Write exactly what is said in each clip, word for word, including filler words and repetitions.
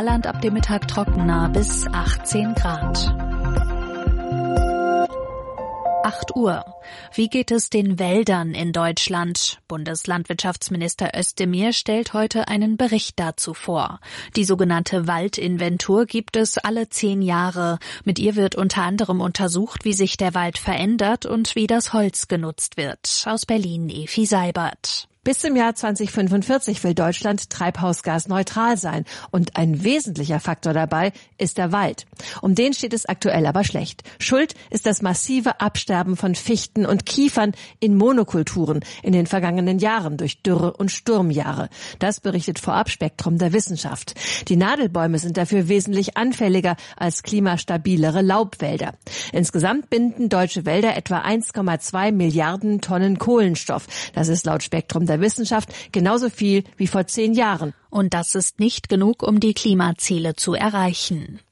Saarland ab dem Mittag trockener bis achtzehn Grad. acht Uhr. Wie geht es den Wäldern in Deutschland? Bundeslandwirtschaftsminister Özdemir stellt heute einen Bericht dazu vor. Die sogenannte Waldinventur gibt es alle zehn Jahre. Mit ihr wird unter anderem untersucht, wie sich der Wald verändert und wie das Holz genutzt wird. Aus Berlin Efi Seibert. Bis zum Jahr zweitausendfünfundvierzig will Deutschland treibhausgasneutral sein. Und ein wesentlicher Faktor dabei ist der Wald. Um den steht es aktuell aber schlecht. Schuld ist das massive Absterben von Fichten und Kiefern in Monokulturen in den vergangenen Jahren durch Dürre- und Sturmjahre. Das berichtet vorab Spektrum der Wissenschaft. Die Nadelbäume sind dafür wesentlich anfälliger als klimastabilere Laubwälder. Insgesamt binden deutsche Wälder etwa eins Komma zwei Milliarden Tonnen Kohlenstoff. Das ist laut Spektrum der Wissenschaft genauso viel wie vor zehn Jahren. Und das ist nicht genug, um die Klimaziele zu erreichen.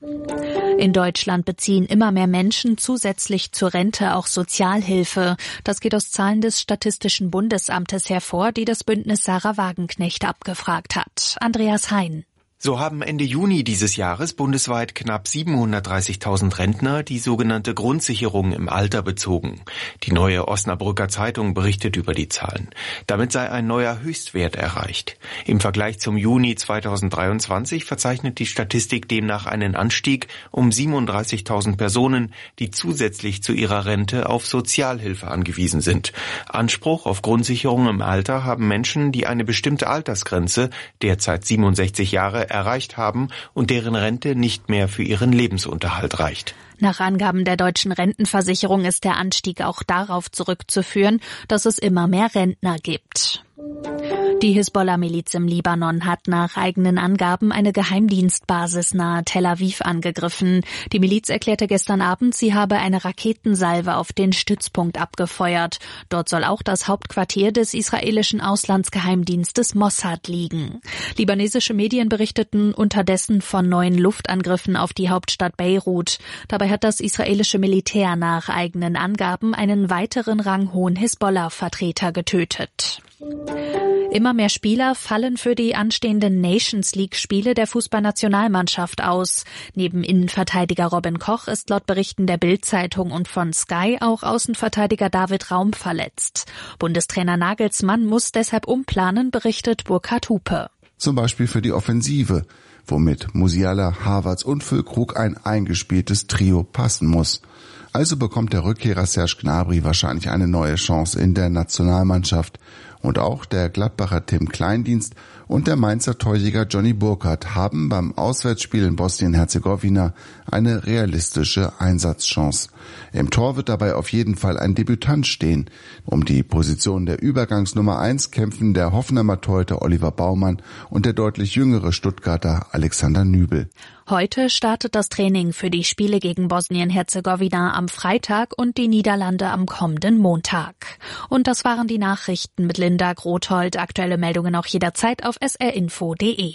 In Deutschland beziehen immer mehr Menschen zusätzlich zur Rente auch Sozialhilfe. Das geht aus Zahlen des Statistischen Bundesamtes hervor, die das Bündnis Sarah Wagenknecht abgefragt hat. Andreas Hein. So haben Ende Juni dieses Jahres bundesweit knapp siebenhundertdreißigtausend Rentner die sogenannte Grundsicherung im Alter bezogen. Die Neue Osnabrücker Zeitung berichtet über die Zahlen. Damit sei ein neuer Höchstwert erreicht. Im Vergleich zum Juni zweitausenddreiundzwanzig verzeichnet die Statistik demnach einen Anstieg um siebenunddreißigtausend Personen, die zusätzlich zu ihrer Rente auf Sozialhilfe angewiesen sind. Anspruch auf Grundsicherung im Alter haben Menschen, die eine bestimmte Altersgrenze, derzeit siebenundsechzig Jahre, erreicht haben und deren Rente nicht mehr für ihren Lebensunterhalt reicht. Nach Angaben der Deutschen Rentenversicherung ist der Anstieg auch darauf zurückzuführen, dass es immer mehr Rentner gibt. Die Hisbollah-Miliz im Libanon hat nach eigenen Angaben eine Geheimdienstbasis nahe Tel Aviv angegriffen. Die Miliz erklärte gestern Abend, sie habe eine Raketensalve auf den Stützpunkt abgefeuert. Dort soll auch das Hauptquartier des israelischen Auslandsgeheimdienstes Mossad liegen. Libanesische Medien berichteten unterdessen von neuen Luftangriffen auf die Hauptstadt Beirut. Dabei hat das israelische Militär nach eigenen Angaben einen weiteren ranghohen Hisbollah-Vertreter getötet. Immer mehr Spieler fallen für die anstehenden Nations-League-Spiele der Fußballnationalmannschaft aus. Neben Innenverteidiger Robin Koch ist laut Berichten der Bild-Zeitung und von Sky auch Außenverteidiger David Raum verletzt. Bundestrainer Nagelsmann muss deshalb umplanen, berichtet Burkhard Hupe. Zum Beispiel für die Offensive, womit Musiala, Havertz und Füllkrug ein eingespieltes Trio passen muss. Also bekommt der Rückkehrer Serge Gnabry wahrscheinlich eine neue Chance in der Nationalmannschaft. Und auch der Gladbacher Tim Kleindienst und der Mainzer Torjäger Johnny Burkhardt haben beim Auswärtsspiel in Bosnien-Herzegowina eine realistische Einsatzchance. Im Tor wird dabei auf jeden Fall ein Debütant stehen. Um die Position der Übergangsnummer eins kämpfen der Hoffenheimer Torhüter Oliver Baumann und der deutlich jüngere Stuttgarter Alexander Nübel. Heute startet das Training für die Spiele gegen Bosnien-Herzegowina am Freitag und die Niederlande am kommenden Montag. Und das waren die Nachrichten mit Linda Grothold. Aktuelle Meldungen auch jederzeit auf s r info punkt d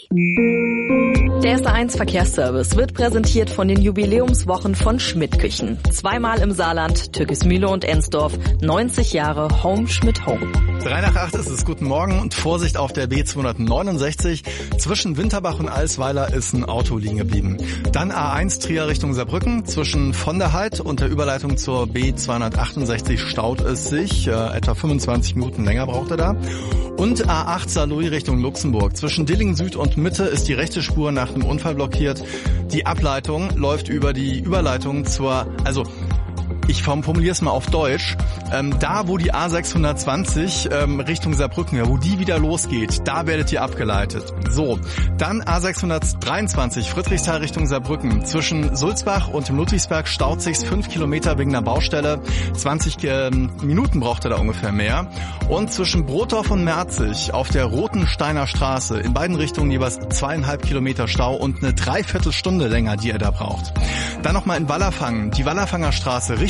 e. Der S A eins Verkehrsservice wird präsentiert von den Jubiläumswochen von Schmidt Küchen. Zweimal im Saarland, Türkismühle und Ensdorf. neunzig Jahre Home Schmidt Home. drei nach acht ist es. Guten Morgen und Vorsicht auf der B zweihundertneunundsechzig. Zwischen Winterbach und Alsweiler ist ein Auto liegen geblieben. Dann A eins Trier Richtung Saarbrücken. Zwischen von der Heid und der Überleitung zur B zweihundertachtundsechzig staut es sich. Äh, etwa fünfundzwanzig Minuten länger braucht er da. Und A acht Saarlouis Richtung Luxemburg. Zwischen Dillingen Süd und Mitte ist die rechte Spur nach dem Unfall blockiert. Die Ableitung läuft über die Überleitung zur, also ich formuliere es mal auf Deutsch, ähm, da wo die A sechshundertzwanzig ähm, Richtung Saarbrücken, ja, wo die wieder losgeht, da werdet ihr abgeleitet. So, dann A sechshundertdreiundzwanzig Friedrichsthal Richtung Saarbrücken. Zwischen Sulzbach und Ludwigsberg staut sich's fünf Kilometer wegen einer Baustelle. zwanzig ähm, Minuten braucht er da ungefähr mehr. Und zwischen Brotdorf und Merzig auf der Rotensteiner Straße in beiden Richtungen jeweils zweieinhalb Kilometer Stau und eine Dreiviertelstunde länger, die er da braucht. Dann nochmal in Wallerfangen, die Wallerfanger Straße Richtung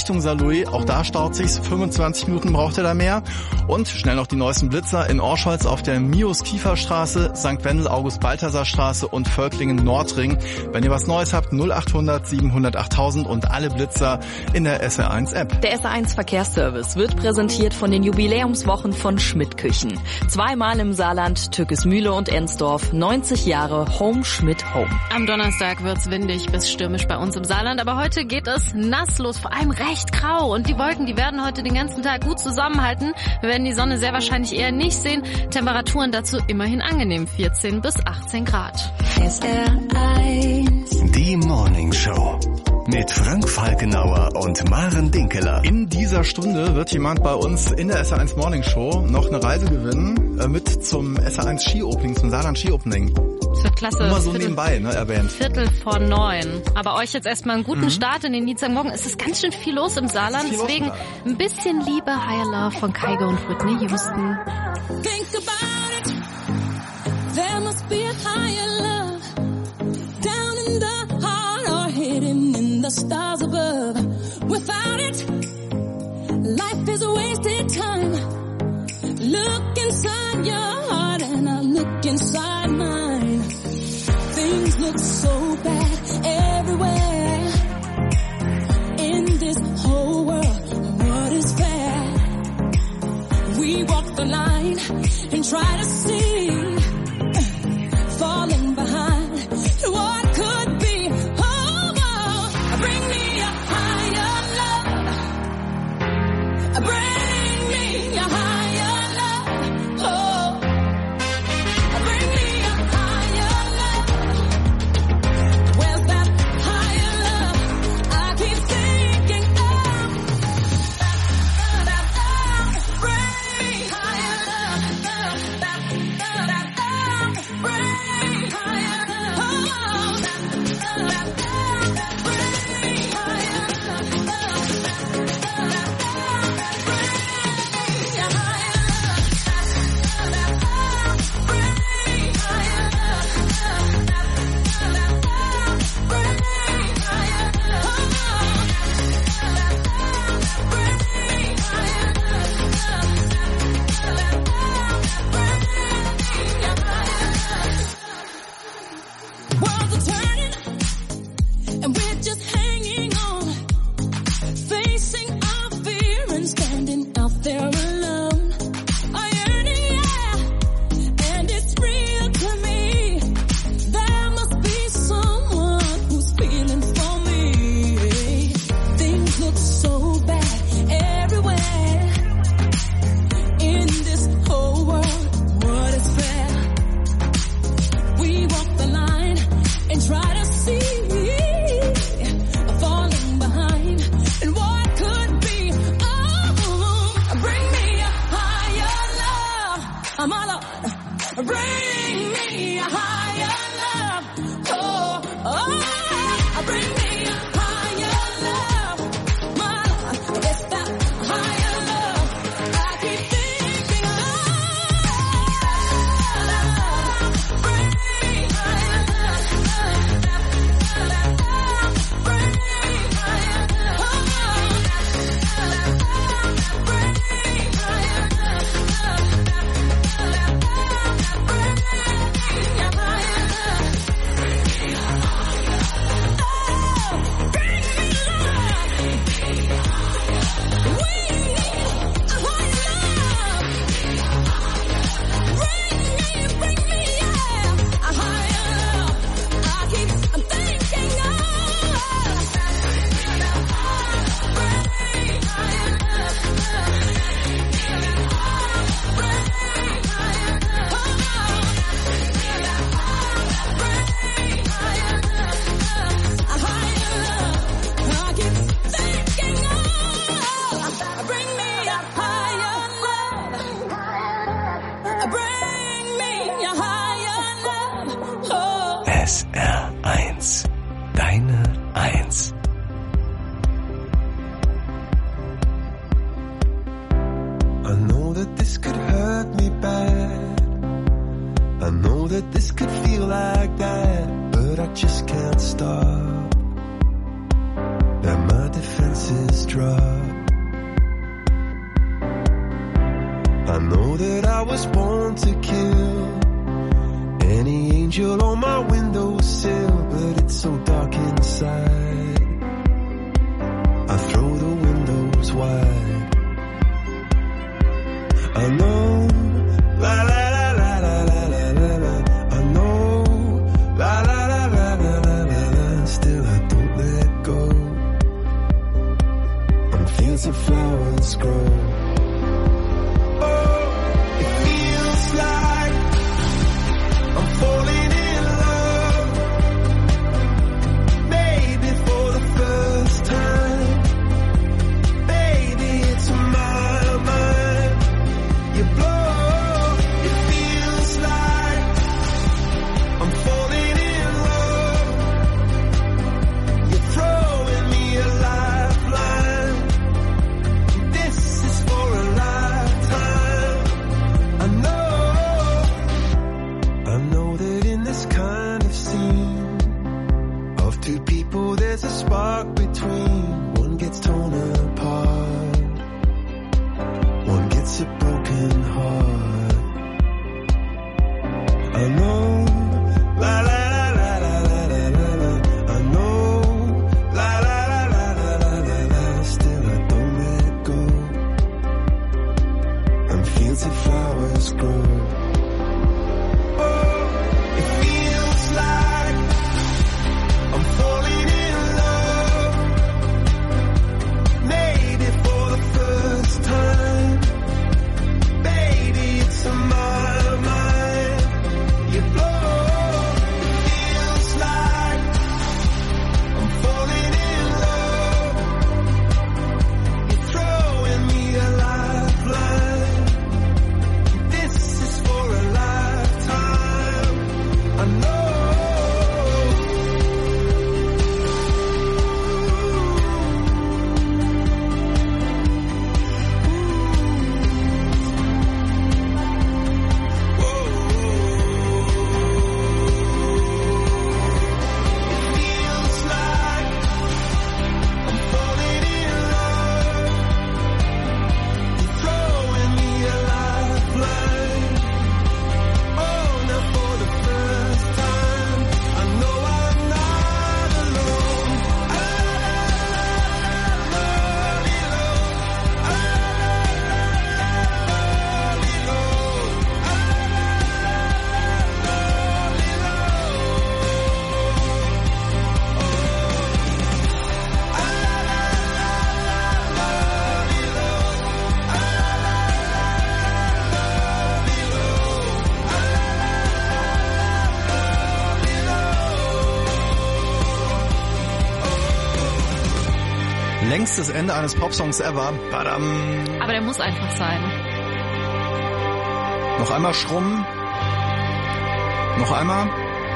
Richtung Saarlouis. Auch da staut sich's. fünfundzwanzig Minuten braucht ihr da mehr. Und schnell noch die neuesten Blitzer in Orscholz auf der Mios-Kiefer-Straße, Sankt Wendel, August-Balthasar-Straße und Völklingen-Nordring. Wenn ihr was Neues habt, null achthundert siebenhundert achttausend und alle Blitzer in der S R eins App. Der S R eins Verkehrsservice wird präsentiert von den Jubiläumswochen von Schmidt Küchen. Zweimal im Saarland, Türkismühle und Ensdorf. neunzig Jahre Home Schmidt Home. Am Donnerstag wird's windig bis stürmisch bei uns im Saarland, aber heute geht es nass los, vor allem recht grau. Und die Wolken, die werden heute den ganzen Tag gut zusammenhalten. Wir werden die Sonne sehr wahrscheinlich eher nicht sehen. Temperaturen dazu immerhin angenehm, vierzehn bis achtzehn Grad. S R eins. Die Morning Show mit Frank Falkenauer und Maren Dinkeler. In dieser Stunde wird jemand bei uns in der S R eins Morning Show noch eine Reise gewinnen äh, mit zum S R eins Ski-Opening, zum Saarland Ski-Opening. Das wird klasse. Immer so Viertel, nebenbei, ne, erwähnt. Viertel vor neun. Aber euch jetzt erstmal einen guten mhm. Start in den Dienstagmorgen. Es ist ganz schön viel los im Saarland. Deswegen ein bisschen Liebe, Higher Love von Kygo und Whitney Houston. Think about it. There must be a higher love down in the heart or hidden in the stars above. Without it, life is a wasted time. Look inside your heart and I look inside mine. Things look so bad everywhere in this whole world. What is fair? We walk the line and try to see, falling behind what could be. Oh, oh, bring me a higher love. Bring me a higher love. Oh, bring me a higher love. Where's that higher love I keep thinking of? Bring me higher love. Bring me higher love. Bring me higher love. Worlds are turning, and we're just hanging on, facing our fear and standing out there alone. A yearning, yeah, and it's real to me. There must be someone who's feeling for me. Things look so bad everywhere in this whole world. What is fair? We walk the line and try to see, falling behind and what could be. Oh, bring me a higher love, my Lord. Bring me a higher love. Oh, oh, bring me a higher love, my Lord. It's that higher love I keep thinking of. Bring me higher love. Bring me higher love. Bring me higher S R eins. Deine Eins. I know that this could hurt me bad. I know that this could feel like that, but I just can't stop. That my defense defenses drop. I know that I was born to kill any angel on my windowsill, but it's so dark inside. I throw the windows wide. I know, la la la la la la la la la. I know, la la la la la la la la. Still I don't let go. On fields of flowers grow. Oh, it feels like I'm falling in love. Maybe for the first time. Baby, it's my mind. You blow, it feels like I'm falling in love. You're throwing me a lifeline. This is for a lifetime. I know, I know that in this kind of scene of two people there's a spark between. One gets torn apart, one gets a broken heart. I know, la la la la la la la la la. I know, la la la la la la la la. Still I don't let go. And fields of flowers grow. Oh, it feels like I'm falling in love. Maybe for the first time. Baby, it's on my mind. You blow, it feels like I'm falling in love. You're throwing me a lifeline. This is for a lifetime. I know. Feels like I'm falling in love. You're throwing me a lifeline. Oh, now for the first time, I know I'm not alone. I love you, I Längstes Ende eines Popsongs ever. Badam. Aber der muss einfach sein. Noch einmal schrummen. Noch einmal.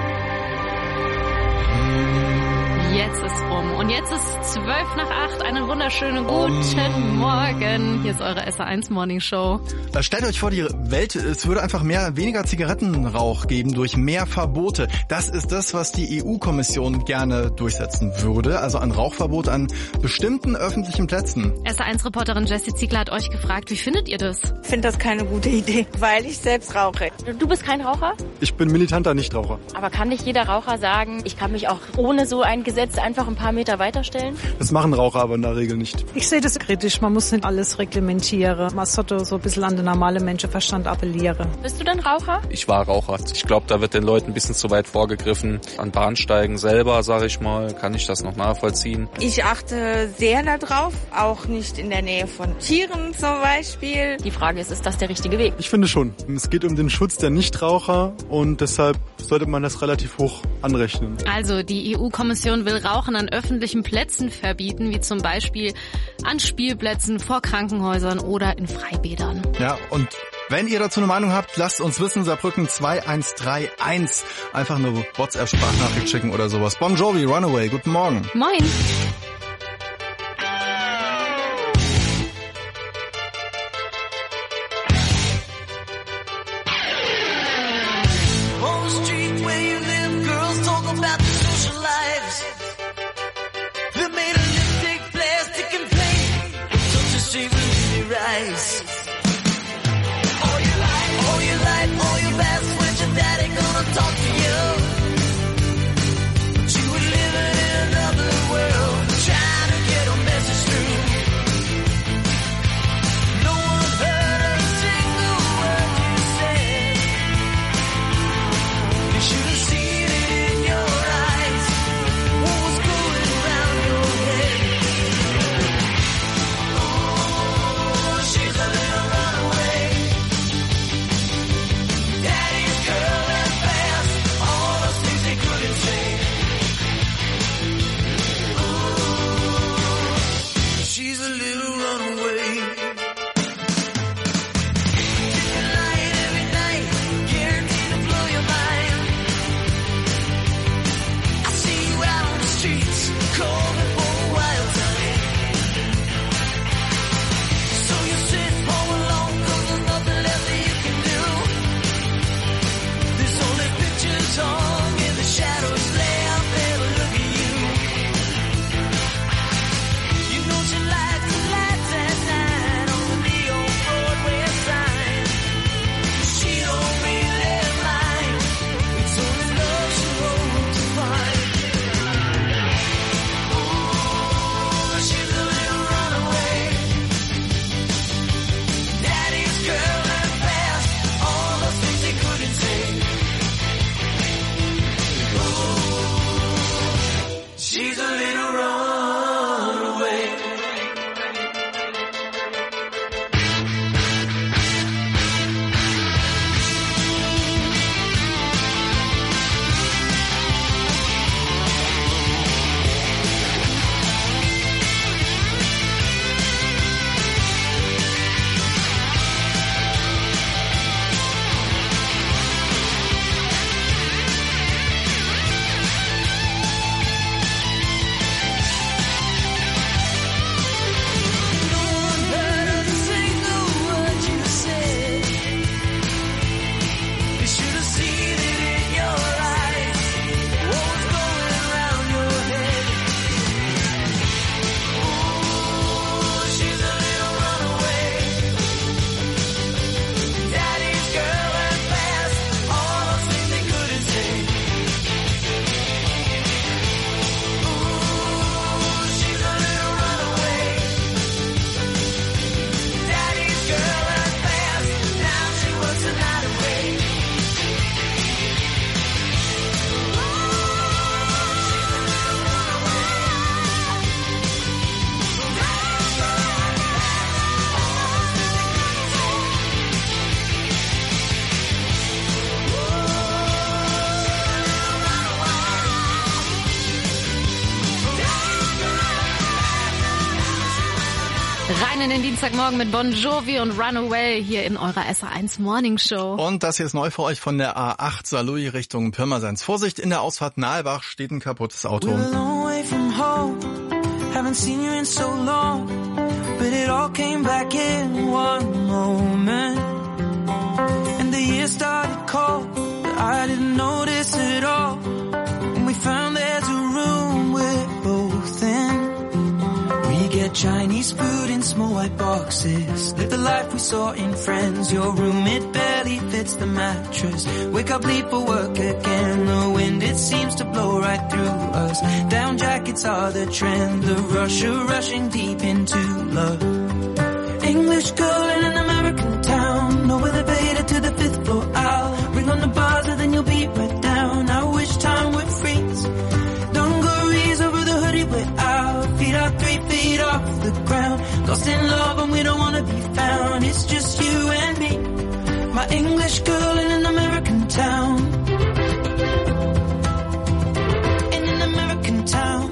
Jetzt ist rum. Und jetzt ist zwölf nach acht. Einen wunderschönen guten Morgen. Hier ist eure S A eins Morning Show. Äh, Stellt euch vor, die Welt, es würde einfach mehr, weniger Zigarettenrauch geben durch mehr Verbote. Das ist das, was die E U-Kommission gerne durchsetzen würde. Also ein Rauchverbot an bestimmten öffentlichen Plätzen. S A eins Reporterin Jessie Ziegler hat euch gefragt, wie findet ihr das? Ich finde das keine gute Idee, weil ich selbst rauche. Du bist kein Raucher? Ich bin militanter Nichtraucher. Aber kann nicht jeder Raucher sagen, ich kann mich auch ohne so ein Gesetz einfach ein paar Meter weiterstellen? Das machen Raucher aber in der Regel nicht. Ich sehe das kritisch. Man muss nicht alles reglementieren. Man sollte so ein bisschen an den normalen Menschenverstand appellieren. Bist du denn Raucher? Ich war Raucher. Ich glaube, da wird den Leuten ein bisschen zu weit vorgegriffen. An Bahnsteigen selber, sage ich mal, kann ich das noch nachvollziehen. Ich achte sehr darauf, auch nicht in der Nähe von Tieren zum Beispiel. Die Frage ist, ist das der richtige Weg? Ich finde schon. Es geht um den Schutz der Nichtraucher und deshalb sollte man das relativ hoch anrechnen. Also die E U-Kommission will Rauchen an öffentlichen Plätzen verbieten, wie zum Beispiel an Spielplätzen, vor Krankenhäusern oder in Freibädern. Ja, und wenn ihr dazu eine Meinung habt, lasst uns wissen. Saarbrücken zwei eins drei eins. Einfach eine WhatsApp-Sprachnachricht schicken oder sowas. Bon Jovi, Runaway, guten Morgen. Moin. Social lives. They made a lipstick, plastic and talk to you. But you were living in another world, trying to get a message through. No one heard a single word you said. You should have seen it in your eyes, what was going around your head. Oh, she's a little runaway. Daddy's girl and fast, all those things they couldn't say. Oh, she's a little runaway. Lying every night, guaranteed to blow your mind. I see you out on the streets, calling for a wild time. So you sit home alone, 'cause there's nothing left that you can do. There's only pictures hung in the shadows, lay out there to look at you. You know she likes the lights at night on the neon Broadway sign. She don't really mind, it's only love she hopes to find. Ooh, she's a little runaway. Daddy's girl and fast, all those things they couldn't say. Ooh, she's a little runaway. No one heard a single word you said. You should have seen it in your eyes, what was going around your head. Ooh, she's a little runaway. Daddy's girl and fast, all those things they couldn't say. Ooh, she's a little runaway. Daddy's girl and fast, now she works the night away. Rein in den Dienstagmorgen mit Bon Jovi und Runaway hier in eurer S A eins Morning Show. Und das hier ist neu für euch von der A acht Saarlouis Richtung Pirmasens. Vorsicht, in der Ausfahrt Nahelbach steht ein kaputtes Auto. We're a long way from home, haven't seen you in so long, but it all came back in one moment. And the year started cold, but I didn't notice it all. When we found there's a room we're both in. We get Chinese food in small white boxes, live the life we saw in Friends. Your room, it barely fits the mattress. Wake up, leave for work again. The wind, it seems to blow right through us. Down jackets are the trend, the rush of rushing deep into love. English girl in an American town, no elevator to the fifth floor. I'll ring on the buzzer, then you'll be right down. I wish time would freeze. Dungarees over the hoodie, we're out. Feet are three feet off the ground. Lost in love and we don't wanna be found. It's just you and me, my English girl in an American town. In an American town.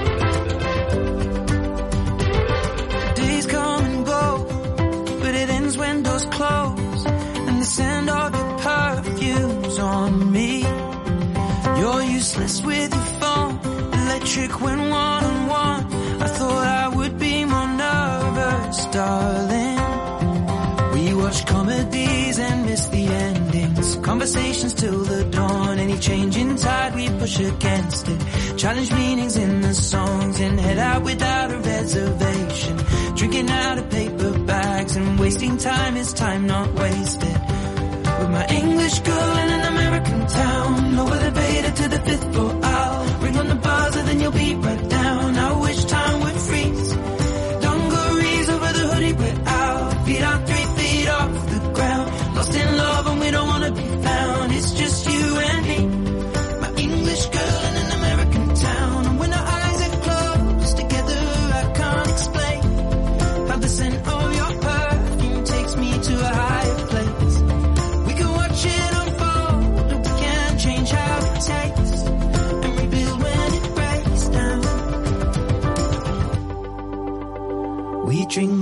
Days come and go, but it ends when doors close, and the scent of your perfume's on me. You're useless with your phone, electric when one-on-one. I thought I would be more nervous, darling. We watch comedies and miss the endings, conversations till the dawn. Any change in tide, we push against it. Challenge meanings in the songs and head out without a reservation. Drinking out of paper bags and wasting time is time not wasted. With my English girl in an American town.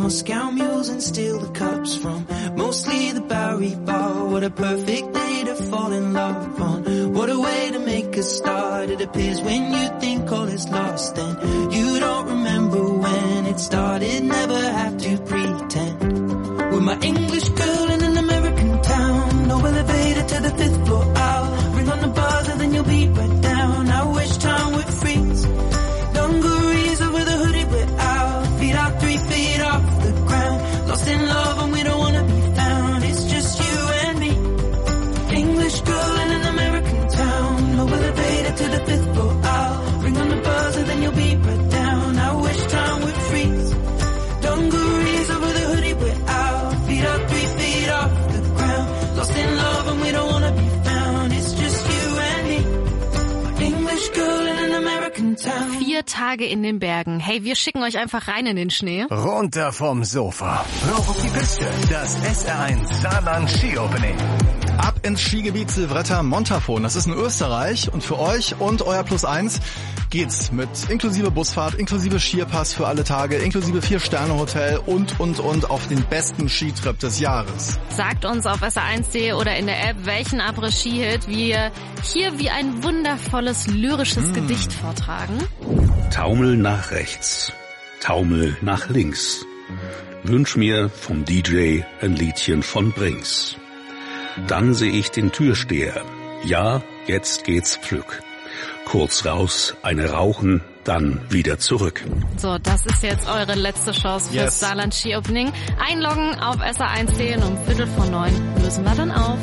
Moscow mules and steal the cups from mostly the Bowery Bar. What a perfect day to fall in love on. What a way to make a start. It appears when you think all is lost and you don't remember when it started. Never have to pretend. With my English girl in an American town, no elevator to the fifth floor out. Ring on the buzzer, then you'll be right down. I wish time would freeze. Dungarees over the hoodie we're out. Feet out three feet off the ground. Lost in love and we don't wanna be found. It's just you and me. English girl in an American town. No elevator to the fifth floor out. Ring on the buzzer, then you'll be right down. I wish time would freeze. Dungarees over the hoodie we're out. Feet out three feet off the ground. Lost in love and we don't wanna be found. It's just you and me. English girl in an American town. Vier Tage in den Bergen. Hey, wir schicken euch einfach rein in den Schnee. Runter vom Sofa. Rauf auf die Piste. Das S R eins Saarland Ski Opening. Ab ins Skigebiet Silvretta Montafon. Das ist in Österreich und für euch und euer Plus eins geht's mit inklusive Busfahrt, inklusive Skierpass für alle Tage, inklusive Vier-Sterne-Hotel und, und, und auf den besten Skitrip des Jahres. Sagt uns auf S R eins punkt de oder in der App, welchen Après-Ski-Hit wir hier wie ein wundervolles lyrisches mm. Gedicht vortragen. Taumel nach rechts, Taumel nach links. Wünsch mir vom D J ein Liedchen von Brings. Dann seh ich den Türsteher. Ja, jetzt geht's pflück. Kurz raus, eine rauchen, dann wieder zurück. So, das ist jetzt eure letzte Chance fürs yes. Saarland Ski Opening. Einloggen auf S R eins punkt de und um Viertel vor neun lösen wir dann auf.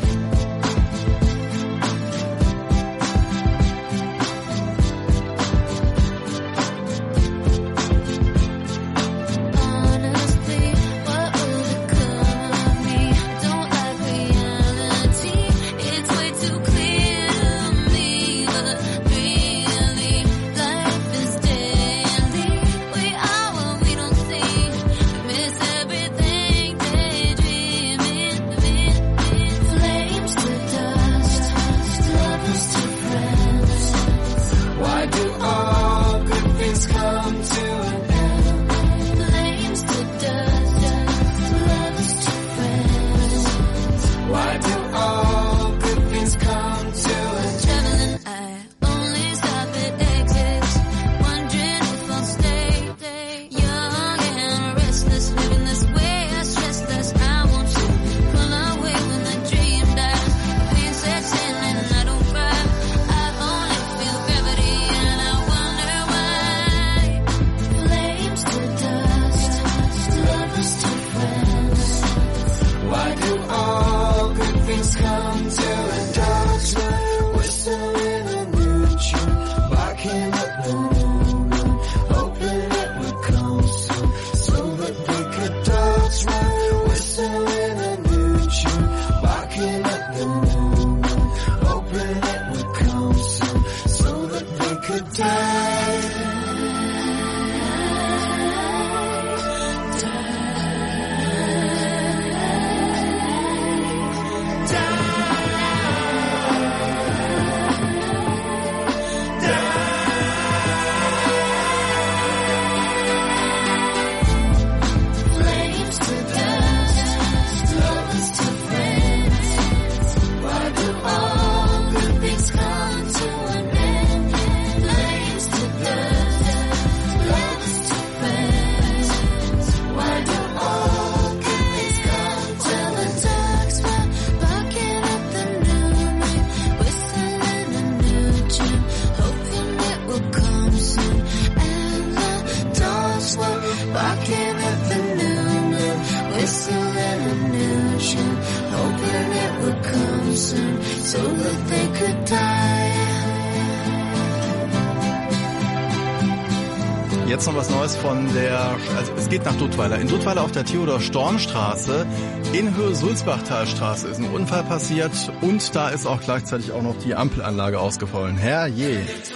Jetzt noch was Neues von der, also es geht nach Duttweiler. In Duttweiler auf der Theodor-Storm-Straße in Höhe Sulzbachtalstraße ist ein Unfall passiert und da ist auch gleichzeitig auch noch die Ampelanlage ausgefallen. Herrje.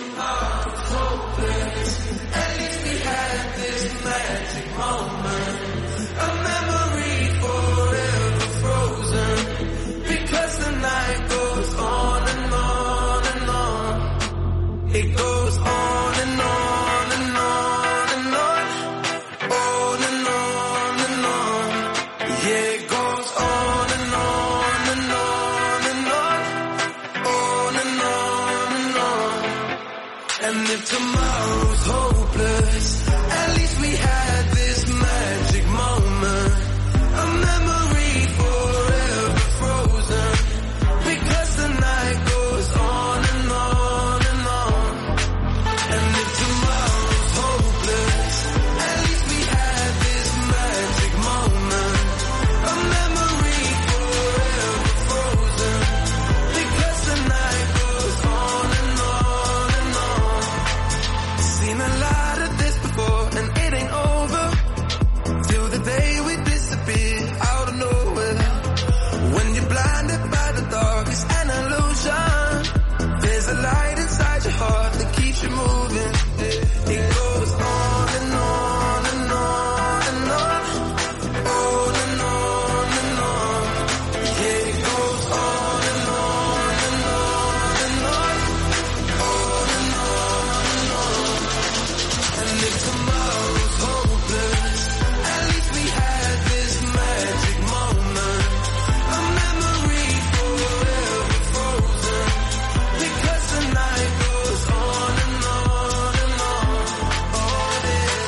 It goes on and on and on and on, on and on and tomorrow's hopeless, at least we had this magic moment. A memory forever frozen, because the night goes on and on and on. And if tomorrow's hopeless, at least we had this magic moment. A memory forever frozen, because the night goes on and on and on. Seen a lot of this before and it ain't over till the day we disappear out of nowhere. When you're blinded by the dark, it's an illusion. There's a light inside your heart that keeps you moving. It goes on and on and on and on, on and on and on. Yeah, it goes on and on and on and on, on and on and on. And if tomorrow's hopeless, at least we had this magic moment. A memory forever frozen, because the night goes on and on and on, on and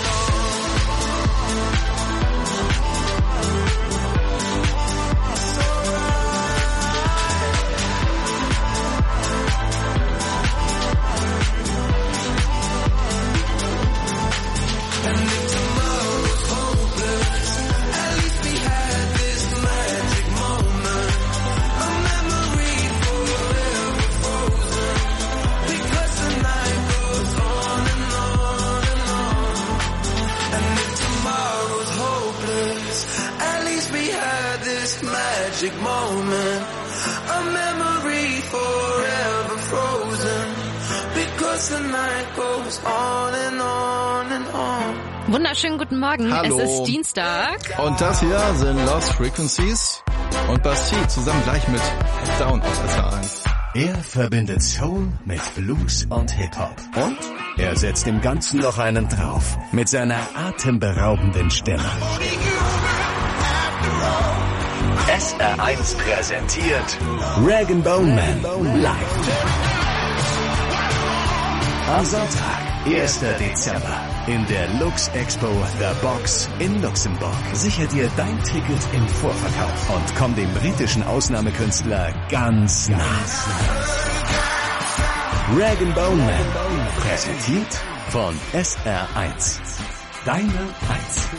And if tomorrow's hopeless, at least we had this magic moment. A memory forever frozen, because the night goes on and on and on. And if tomorrow's hopeless, at least we had this magic moment. A memory forever frozen, because the night goes on and on and on. Wunderschönen guten Morgen. Hallo. Es ist Dienstag. Und das hier sind Lost Frequencies und Bastille zusammen gleich mit Down auf S R eins. Er verbindet Soul mit Blues und Hip-Hop. Und er setzt dem Ganzen noch einen drauf. Mit seiner atemberaubenden Stimme. S R eins präsentiert Rag and Bone Man live. Am Sonntag, erster Dezember, in der Lux Expo The Box in Luxemburg. Sichere dir dein Ticket im Vorverkauf und komm dem britischen Ausnahmekünstler ganz nah. Rag and Bone Man, präsentiert von S R eins. Deine eins.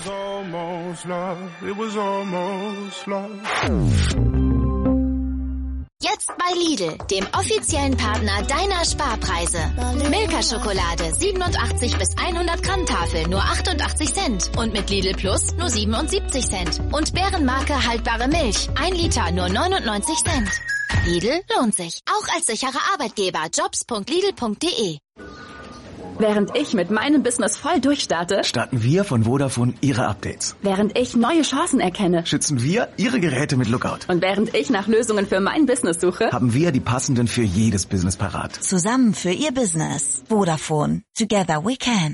Jetzt bei Lidl, dem offiziellen Partner deiner Sparpreise. Milka-Schokolade siebenundachtzig bis hundert Gramm Tafel nur achtundachtzig Cent und mit Lidl Plus nur siebenundsiebzig Cent. Und Bärenmarke haltbare Milch, ein Liter nur neunundneunzig Cent. Lidl lohnt sich, auch als sicherer Arbeitgeber. jobs punkt lidl punkt de. Während ich mit meinem Business voll durchstarte, starten wir von Vodafone Ihre Updates. Während ich neue Chancen erkenne, schützen wir Ihre Geräte mit Lookout. Und während ich nach Lösungen für mein Business suche, haben wir die passenden für jedes Business parat. Zusammen für Ihr Business. Vodafone. Together we can.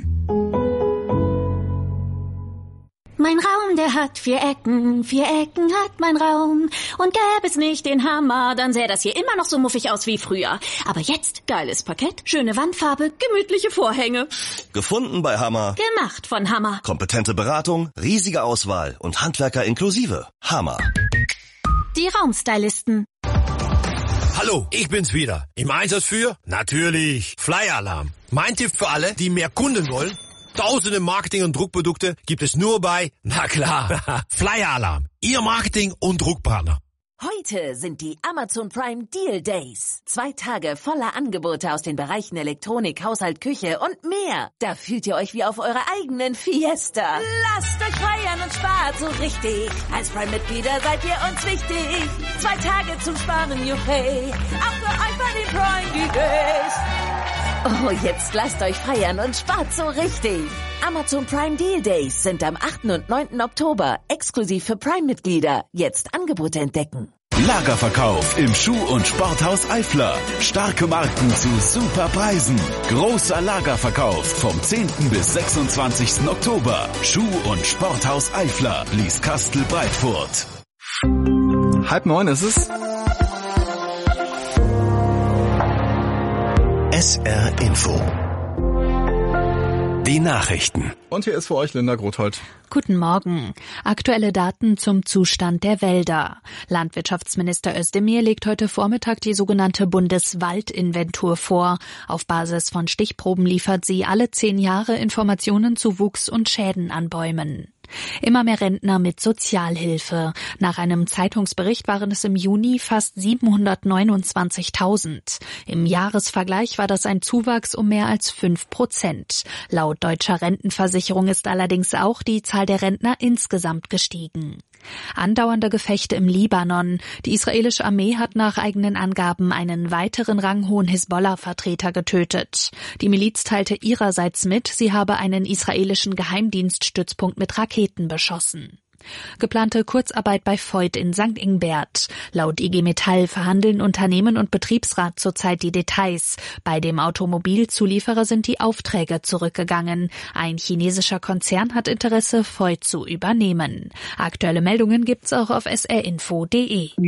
Mein Raum, der hat vier Ecken, vier Ecken hat mein Raum. Und gäbe es nicht den Hammer, dann sähe das hier immer noch so muffig aus wie früher. Aber jetzt geiles Parkett, schöne Wandfarbe, gemütliche Vorhänge. Gefunden bei Hammer. Gemacht von Hammer. Kompetente Beratung, riesige Auswahl und Handwerker inklusive. Hammer. Die Raumstylisten. Hallo, ich bin's wieder. Im Einsatz für, natürlich, Flyer Alarm. Mein Tipp für alle, die mehr Kunden wollen: Tausende Marketing- und Druckprodukte gibt es nur bei, na klar, Flyer Alarm, Ihr Marketing- und Druckpartner. Heute sind die Amazon Prime Deal Days. Zwei Tage voller Angebote aus den Bereichen Elektronik, Haushalt, Küche und mehr. Da fühlt ihr euch wie auf eurer eigenen Fiesta. Lasst euch feiern und spart so richtig. Als Prime-Mitglieder seid ihr uns wichtig. Zwei Tage zum Sparen, juchey. Auch für euch bei den Prime Deal Days. Oh, jetzt lasst euch feiern und spart so richtig. Amazon Prime Deal Days sind am achten und neunten Oktober exklusiv für Prime-Mitglieder. Jetzt Angebote entdecken. Lagerverkauf im Schuh- und Sporthaus Eifler. Starke Marken zu super Preisen. Großer Lagerverkauf vom zehnten bis sechsundzwanzigsten Oktober. Schuh- und Sporthaus Eifler. Lieskastel Breitfurt. Halb neun ist es. S R Info. Die Nachrichten. Und hier ist für euch Linda Grothold. Guten Morgen. Aktuelle Daten zum Zustand der Wälder. Landwirtschaftsminister Özdemir legt heute Vormittag die sogenannte Bundeswaldinventur vor. Auf Basis von Stichproben liefert sie alle zehn Jahre Informationen zu Wuchs und Schäden an Bäumen. Immer mehr Rentner mit Sozialhilfe. Nach einem Zeitungsbericht waren es im Juni fast siebenhundertneunundzwanzigtausend. Im Jahresvergleich war das ein Zuwachs um mehr als fünf Prozent. Laut Deutscher Rentenversicherung ist allerdings auch die Zahl der Rentner insgesamt gestiegen. Andauernde Gefechte im Libanon. Die israelische Armee hat nach eigenen Angaben einen weiteren ranghohen Hisbollah-Vertreter getötet. Die Miliz teilte ihrerseits mit, sie habe einen israelischen Geheimdienststützpunkt mit Raketen beschossen. Geplante Kurzarbeit bei Voith in Sankt Ingbert. Laut I G Metall verhandeln Unternehmen und Betriebsrat zurzeit die Details. Bei dem Automobilzulieferer sind die Aufträge zurückgegangen. Ein chinesischer Konzern hat Interesse, Voith zu übernehmen. Aktuelle Meldungen gibt's auch auf s r info punkt d e.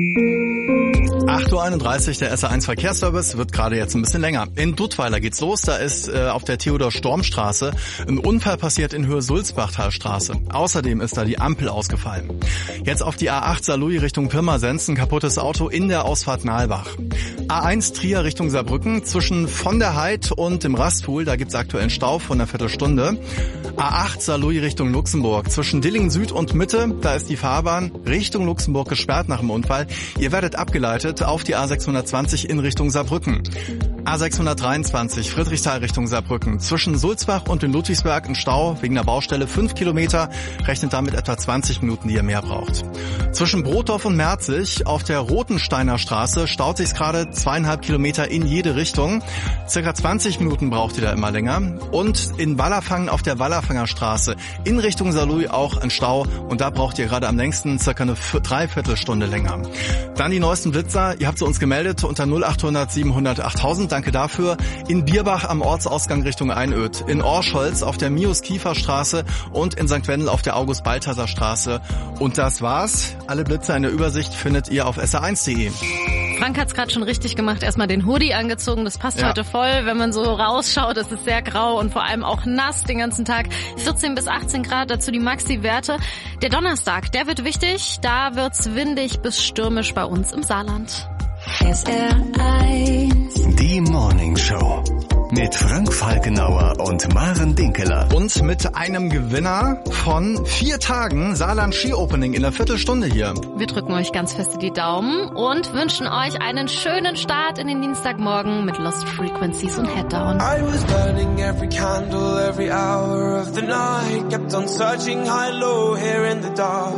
acht Uhr einunddreißig, der S R eins Verkehrsservice wird gerade jetzt ein bisschen länger. In Duttweiler geht's los, da ist äh, auf der Theodor-Storm-Straße ein Unfall passiert in Höhe Sulzbachtalstraße. Außerdem ist da die Ampel ausgefallen. Jetzt auf die A acht Saarlouis Richtung Pirmasens, ein kaputtes Auto in der Ausfahrt Nahlbach. A eins Trier Richtung Saarbrücken, zwischen von der Heid und dem Rastpool, da gibt's aktuellen Stau von einer Viertelstunde. A acht Saarlouis Richtung Luxemburg, zwischen Dillingen Süd und Mitte, da ist die Fahrbahn Richtung Luxemburg gesperrt nach dem Unfall. Ihr werdet abgeleitet auf die A sechshundertzwanzig in Richtung Saarbrücken. A sechshundertdreiundzwanzig Friedrichsthal Richtung Saarbrücken. Zwischen Sulzbach und in Ludwigsberg ein Stau wegen der Baustelle fünf Kilometer. Rechnet damit etwa zwanzig Minuten, die ihr mehr braucht. Zwischen Brotdorf und Merzig auf der Rotensteiner Straße staut sich gerade zweieinhalb Kilometer in jede Richtung. Circa zwanzig Minuten braucht ihr da immer länger. Und in Wallerfangen auf der Wallerfanger Straße in Richtung Saarlouis auch ein Stau. Und da braucht ihr gerade am längsten circa eine Dreiviertelstunde länger. Dann die neuesten Blitzer. Ihr habt sie uns gemeldet unter null achthundert siebenhundert achttausend. Danke dafür. In Bierbach am Ortsausgang Richtung Einöd. In Orscholz auf der Mius-Kiefer-Straße und in Sankt Wendel auf der August-Balthasar-Straße. Und das war's. Alle Blitzer in der Übersicht findet ihr auf s r eins punkt d e. Frank hat's gerade schon richtig gemacht. Erstmal den Hoodie angezogen. Das passt ja heute voll. Wenn man so rausschaut, es ist sehr grau und vor allem auch nass den ganzen Tag. vierzehn bis achtzehn Grad, dazu die Maxi-Werte. Der Donnerstag, der wird wichtig. Da wird's windig bis stürmisch bei uns im Saarland. S R eins. Die Morning Show. Mit Frank Falkenauer und Maren Dinkeler. Und mit einem Gewinner von vier Tagen Saarland Ski Opening in einer Viertelstunde hier. Wir drücken euch ganz fest die Daumen und wünschen euch einen schönen Start in den Dienstagmorgen mit Lost Frequencies und Head Down. I was burning every candle, every hour of the night. Kept on searching high, low, here in the dark.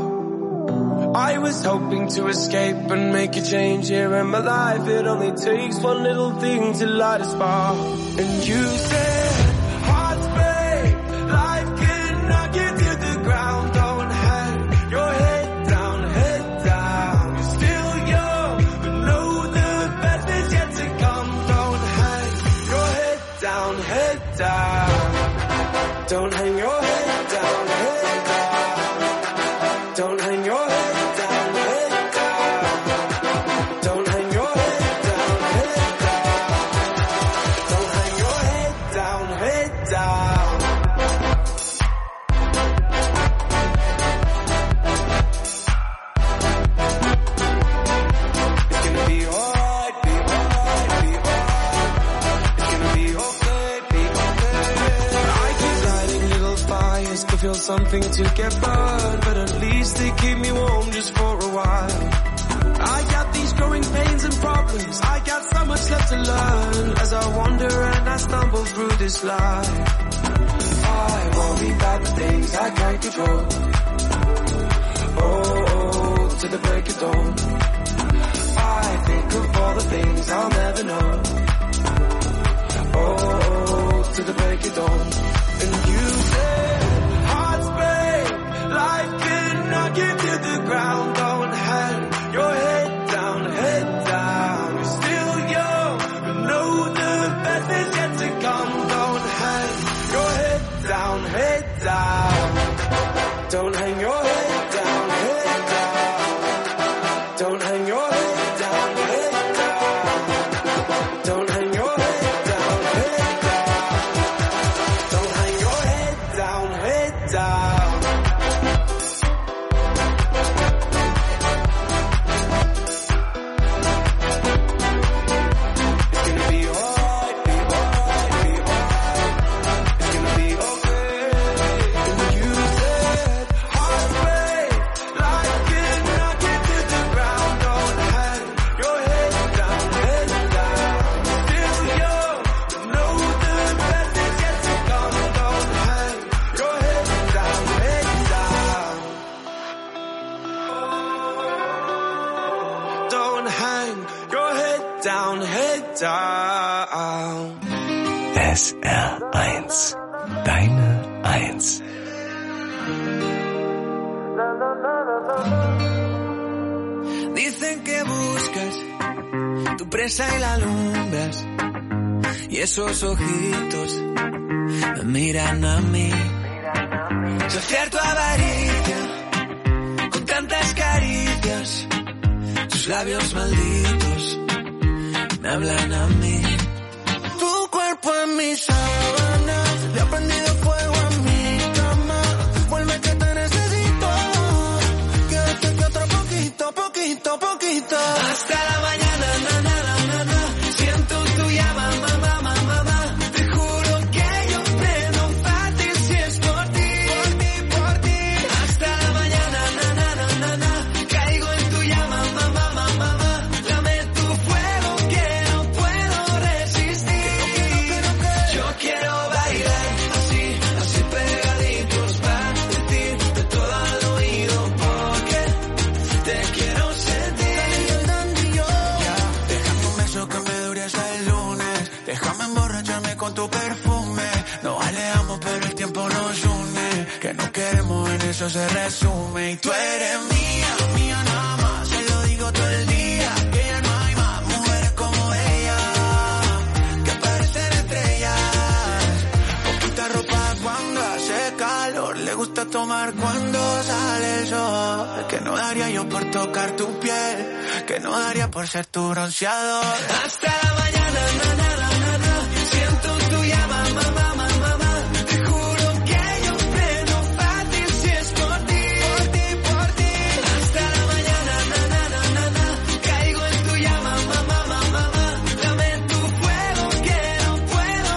I was hoping to escape and make a change here in my life. It only takes one little thing to light a spark. And you said, hearts break, life can knock you to the ground. Don't hang your head down, head down. You're still young, but know the best is yet to come. Don't hang your head down, head down. Don't hang your head down, head down. Don't hang your head. Feel something to get burned, but at least they keep me warm just for a while. I got these growing pains and problems, I got so much left to learn as I wander and I stumble through this life. I worry about the things I can't control. Oh, oh, to the break of dawn. I think of all the things I'll never know. Oh, oh, to the break of dawn. And you say life can knock you to the ground. Don't hang your head down, head down. You're still young, but know the best is yet to come. Don't hang your head down, head down. Don't hang your head down, head down. Don't hang your head down, head down. Don't hang your head down, head down. Don't hang your head. S R eins. Deine Eins. Dicen que buscas tu presa y la alumbras, y esos ojitos me miran a mí. Saciar tu avaricia con tantas caricias, tus labios malditos me hablan a mí. Tu cuerpo en mi sábana, le ha prendido fuego a mi cama. Vuelve que te necesito, quédate aquí otro poquito, poquito, poquito. Hasta la mañana, na, na, na, na, na. Siento tu llama, mamá, mamá, mamá. Te juro que yo prendo fácil si es por ti, por ti, por ti. Hasta la mañana, na, na, na, na, na. Caigo en tu llama, mamá, mamá, mamá. Dame tu fuego que no puedo resistir. Yo quiero bailar así, así pegaditos para decirte todo al oído porque te quiero sentir. Ya, déjame un beso que me dure hasta el lunes. Déjame emborracharme con tu perfume. Nos alejamos pero el tiempo nos une. Que no queremos en eso se resume. Y tú eres mía, mía nada más. Se lo digo todo el día. Que ya no hay más mujeres como ella, que parecen estrellas. Poquita ropa cuando hace calor. Le gusta tomar cuando sale el sol. Que no daría yo por tocar tu piel. Que no daría por ser tu bronceador. Hasta la mañana, na, na, na, na, na. Siento tu llama, mamá, mamá, mamá. Te juro que yo prendo fácil si es por ti, por ti, por ti. Hasta la mañana, na, na, na, na, na. Caigo en tu llama, mamá, mamá, mamá. Dame tu fuego que no puedo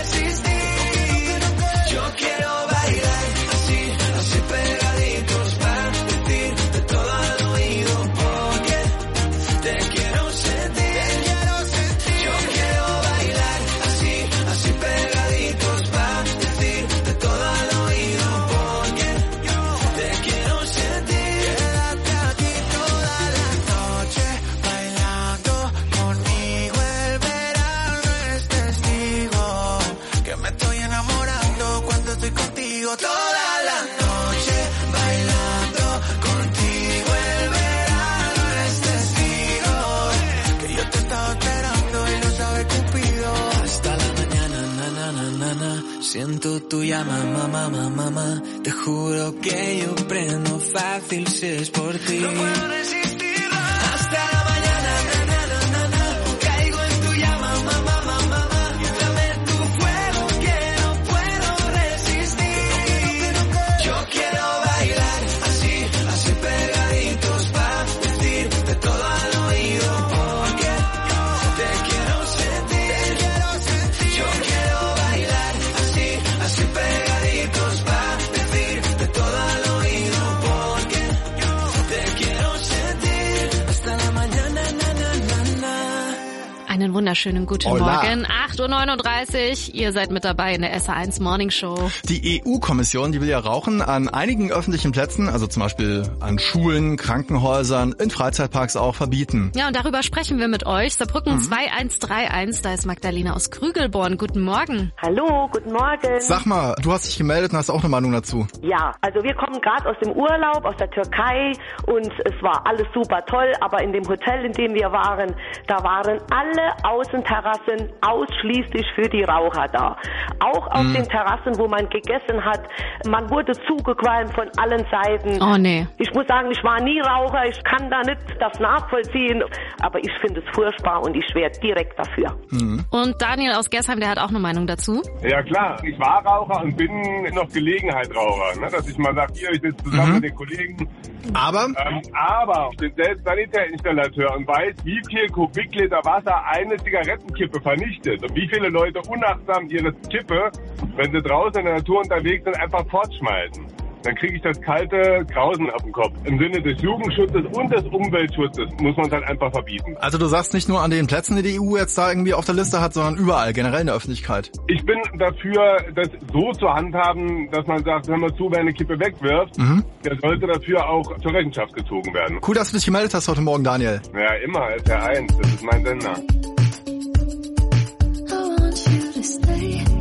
resistir. Yo quiero bailar así, así pegaditos para decirte todo al oído porque te quiero sentir. Yo quiero bailar así, así pegaditos para decirte todo al oído porque te quiero sentir. Quédate aquí toda la noche bailando conmigo. El verano es testigo que me estoy enamorando cuando estoy contigo. Toda la noche bailando contigo. El verano es testigo que yo te estaba esperando y lo sabe Cupido. Hasta la mañana, na, na, na, na, na. Siento tu llama, mamá, mamá, mamá. Te juro que yo prendo fácil si es por ti. No puedo resistir. Hasta la mañana, na, na, na, na, na. Caigo en tu llama, mamá, mamá, mamá. Dame tu fuego que no puedo resistir. Yo quiero bailar así, así pegaditos para decirte todo al oído porque te quiero sentir. Yo quiero bailar así, así pegaditos para decirte todo al oído porque te quiero sentir. Hasta la mañana, na, na, na, na. Einen wunderschönen guten Hola. Morgen. acht Uhr neununddreißig. Ihr seid mit dabei in der S R eins Morning Show. Die E U-Kommission, die will ja Rauchen an einigen öffentlichen Plätzen, also zum Beispiel an Schulen, Krankenhäusern, in Freizeitparks auch verbieten. Ja, und darüber sprechen wir mit euch. Saarbrücken zwei eins drei eins, da ist Magdalena aus Krügelborn. Guten Morgen. Hallo, guten Morgen. Sag mal, du hast dich gemeldet und hast auch eine Meinung dazu. Ja, also wir kommen gerade aus dem Urlaub, aus der Türkei und es war alles super toll, aber in dem Hotel, in dem wir waren, da waren alle Außenterrassen ausschließlich für die Raucher da. Auch auf Mm. den Terrassen, wo man gegessen hat, man wurde zugequalmt von allen Seiten. Oh nee. Ich muss sagen, ich war nie Raucher, ich kann da nicht das nachvollziehen, aber ich finde es furchtbar und ich wäre direkt dafür. Und Daniel aus Gersheim, der hat auch eine Meinung dazu. Ja klar, ich war Raucher und bin noch Gelegenheitsraucher, ne? Dass ich mal sage, hier, ich sitze zusammen Mhm. mit den Kollegen. Aber? Ähm, aber ich bin selbst Sanitärinstallateur und weiß, wie viel Kubikliter Wasser eine Zigarettenkippe vernichtet und wie viele Leute unachtsam ihre Kippe, wenn sie draußen in der Natur unterwegs sind, einfach fortschmeißen. Dann kriege ich das kalte Grausen auf den Kopf. Im Sinne des Jugendschutzes und des Umweltschutzes muss man es halt einfach verbieten. Also du sagst nicht nur an den Plätzen, die die E U jetzt da irgendwie auf der Liste hat, sondern überall, generell in der Öffentlichkeit. Ich bin dafür, das so zu handhaben, dass man sagt, wenn man zu, wer eine Kippe wegwirft, Mhm. der sollte dafür auch zur Rechenschaft gezogen werden. Cool, dass du dich gemeldet hast heute Morgen, Daniel. Ja, immer, S R eins, das ist mein Sender. I want you to stay.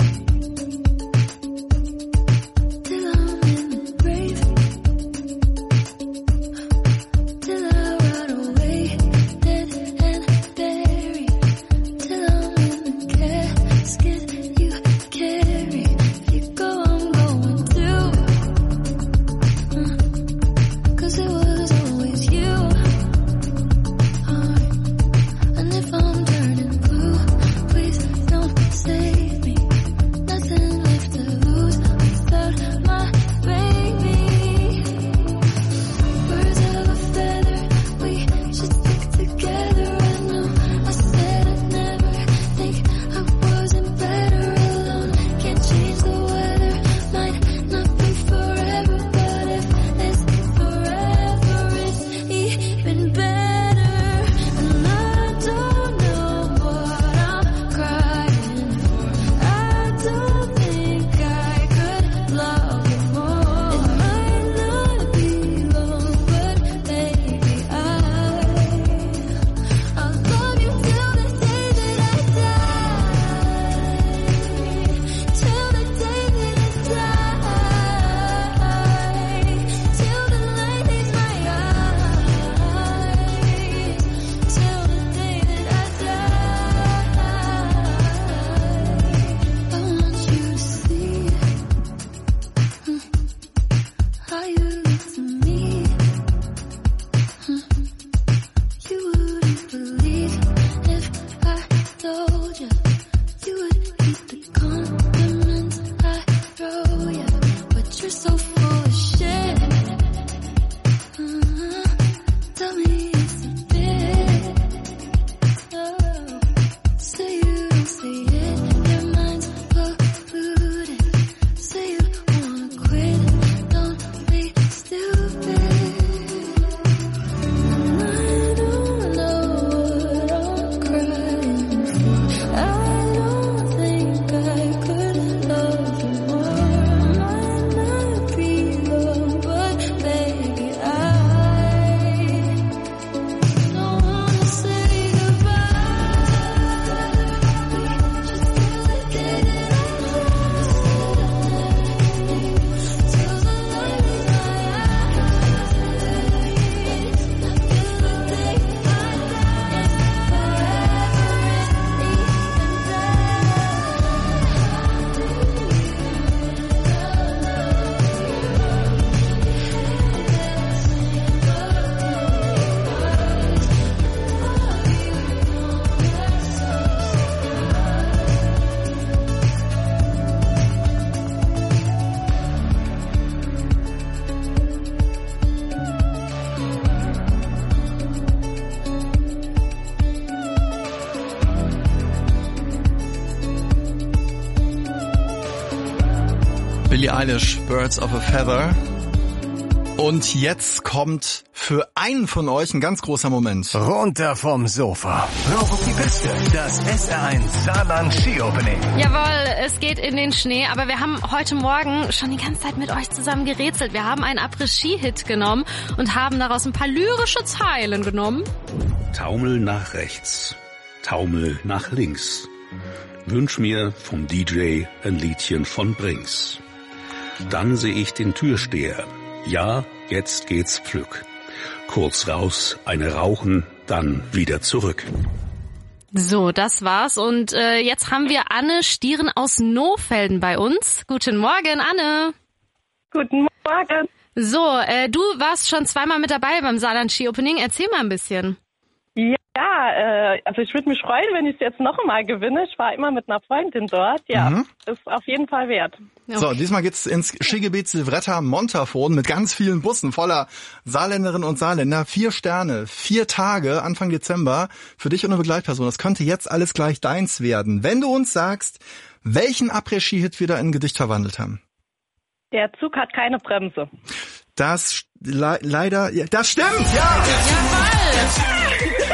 Billie Eilish, Birds of a Feather. Und jetzt kommt für einen von euch ein ganz großer Moment. Runter vom Sofa. Rauf auf die Piste. Das S R eins Saarland Ski Opening. Jawohl, es geht in den Schnee, aber wir haben heute Morgen schon die ganze Zeit mit euch zusammen gerätselt. Wir haben einen Après-Ski-Hit genommen und haben daraus ein paar lyrische Zeilen genommen. Taumel nach rechts, Taumel nach links. Wünsch mir vom D J ein Liedchen von Brings. Dann seh ich den Türsteher. Ja, jetzt geht's pflück. Kurz raus, eine rauchen, dann wieder zurück. So, das war's. Und äh, jetzt haben wir Anne Stieren aus Nohfelden bei uns. Guten Morgen, Anne. Guten Morgen. So, äh, du warst schon zweimal mit dabei beim Saarland Ski Opening. Erzähl mal ein bisschen. Ja, äh, also ich würde mich freuen, wenn ich es jetzt noch einmal gewinne. Ich war immer mit einer Freundin dort. Ja, mhm. Ist auf jeden Fall wert. So, diesmal geht's ins Skigebiet Silvretta-Montafon mit ganz vielen Bussen voller Saarländerinnen und Saarländer. Vier Sterne, vier Tage, Anfang Dezember, für dich und eine Begleitperson. Das könnte jetzt alles gleich deins werden. Wenn du uns sagst, welchen Après-Ski-Hit wir da in ein Gedicht verwandelt haben. Der Zug hat keine Bremse. Das le- leider, ja, das stimmt, ja! Jawohl!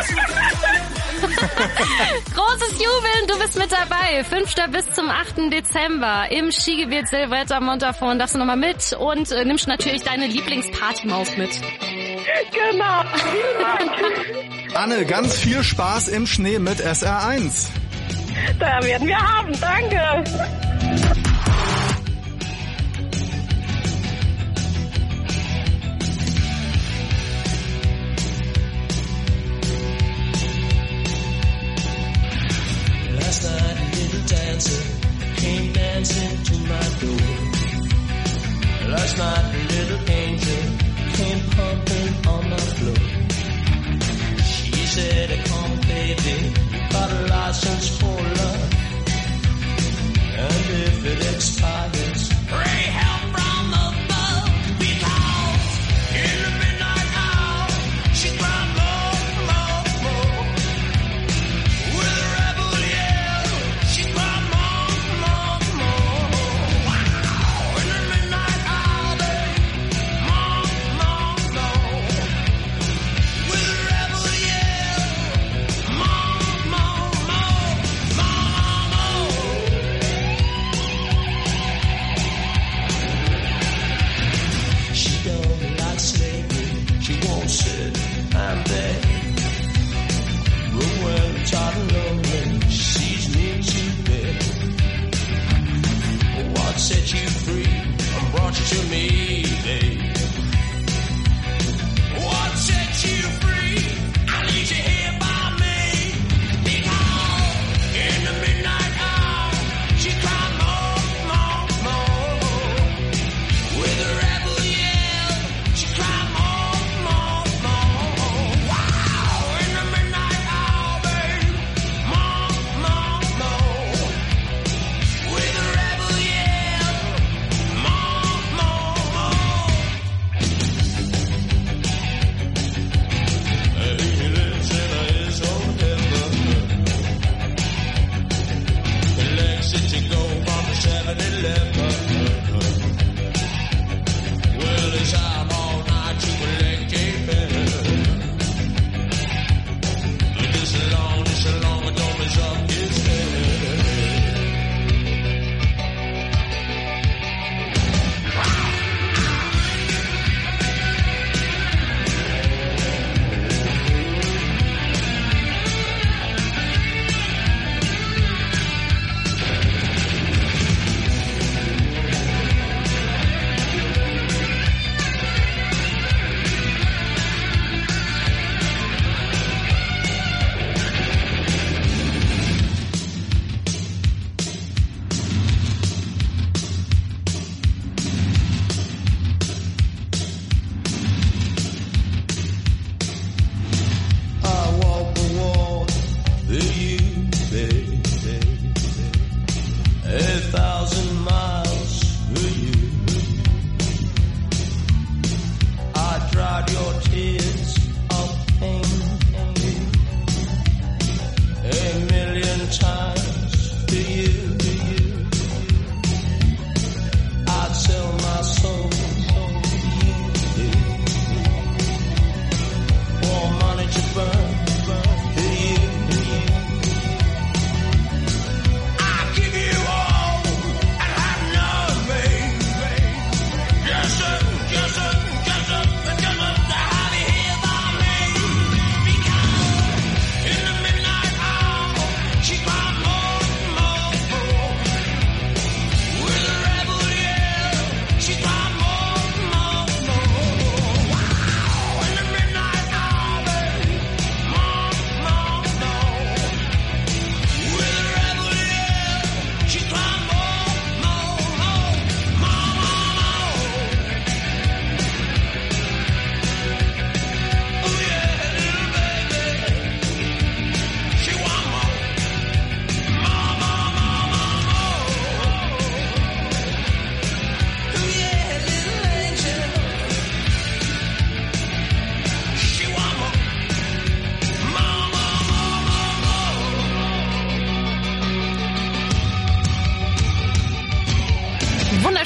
Großes Jubeln, du bist mit dabei. fünfter bis zum achten Dezember im Skigebiet Silvretta-Montafon. Darfst du nochmal mit und äh, nimmst natürlich deine Lieblingspartymaus mit. Genau. Anne, ganz viel Spaß im Schnee mit S R eins. Da werden wir haben, danke. Last night a little dancer came dancing to my door. Last night a little angel came pumping on my floor. She said, come baby, you got a license for love. And if it expires, pray help from above. Because in the midnight hour, she cried more, more, more. With a rebel yell, she cried more, more, more. Wow, in the midnight hour, more, more, more. With a rebel yell, more, more, more, more, more. She don't like slavery, she won't sit and beg. But when I'm tired and lonely, she sees me to bed. What set you free and brought you to me, babe? What set you free? I need you here by me. Because in the midnight hour, she cried more, more, more. With a rebel yell, she cried more, more, more. Wow, in the midnight hour, babe, more, more, more. With a rebel yell, more, more, more.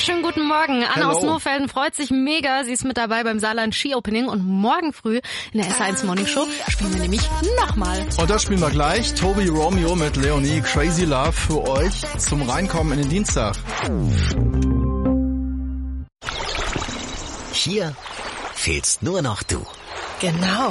wunderschönen guten Morgen. Anna Hello. aus Nohfelden freut sich mega. Sie ist mit dabei beim Saarland Ski Opening und morgen früh in der S eins Morning Show spielen wir nämlich nochmal. Und das spielen wir gleich. Toby Romeo mit Leonie, Crazy Love für euch zum Reinkommen in den Dienstag. Hier fehlst nur noch du. Genau.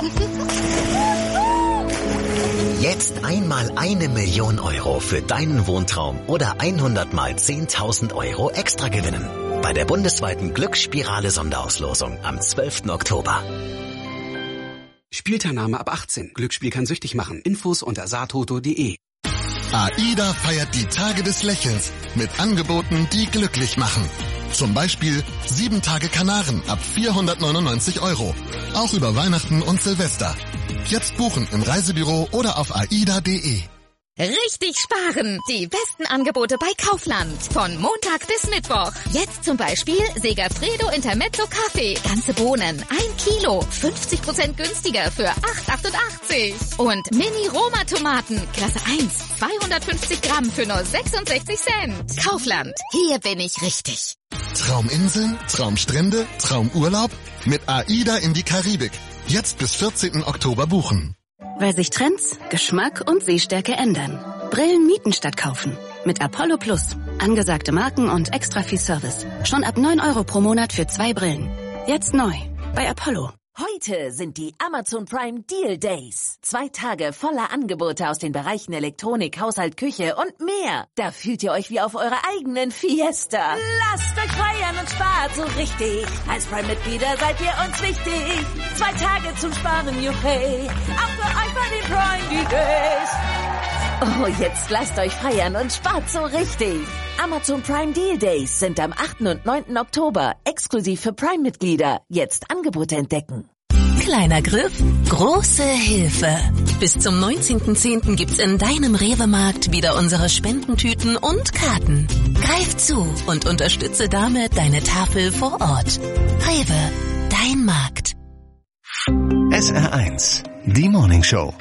Jetzt einmal eine Million Euro für deinen Wohntraum oder hundert mal zehntausend Euro extra gewinnen. Bei der bundesweiten Glücksspirale Sonderauslosung am zwölften Oktober. Spielteilnahme ab achtzehn. Glücksspiel kann süchtig machen. Infos unter saartoto punkt de. AIDA feiert die Tage des Lächelns mit Angeboten, die glücklich machen. Zum Beispiel sieben Tage Kanaren ab vierhundertneunundneunzig Euro. Auch über Weihnachten und Silvester. Jetzt buchen im Reisebüro oder auf aida punkt de. Richtig sparen! Die besten Angebote bei Kaufland. Von Montag bis Mittwoch. Jetzt zum Beispiel Segafredo Intermezzo Kaffee. Ganze Bohnen. Ein Kilo. fünfzig Prozent günstiger für acht achtundachtzig. Und Mini Roma Tomaten. Klasse eins. zweihundertfünfzig Gramm für nur sechsundsechzig Cent. Kaufland. Hier bin ich richtig. Trauminseln, Traumstrände, Traumurlaub? Mit AIDA in die Karibik. Jetzt bis vierzehnten Oktober buchen. Weil sich Trends, Geschmack und Sehstärke ändern. Brillen mieten statt kaufen. Mit Apollo Plus. Angesagte Marken und extra viel Service. Schon ab neun Euro pro Monat für zwei Brillen. Jetzt neu. Bei Apollo. Heute sind die Amazon Prime Deal Days. Zwei Tage voller Angebote aus den Bereichen Elektronik, Haushalt, Küche und mehr. Da fühlt ihr euch wie auf eurer eigenen Fiesta. Lasst euch feiern und spart so richtig. Als Prime-Mitglieder seid ihr uns wichtig. Zwei Tage zum Sparen, juchey. Auch für euch bei den Prime Deal Days. Oh, jetzt lasst euch feiern und spart so richtig. Amazon Prime Deal Days sind am achten und neunten Oktober exklusiv für Prime-Mitglieder. Jetzt Angebote entdecken. Kleiner Griff, große Hilfe. Bis zum neunzehnten zehnten gibt's in deinem Rewe-Markt wieder unsere Spendentüten und Karten. Greif zu und unterstütze damit deine Tafel vor Ort. Rewe, dein Markt. S R eins, die Morning Show.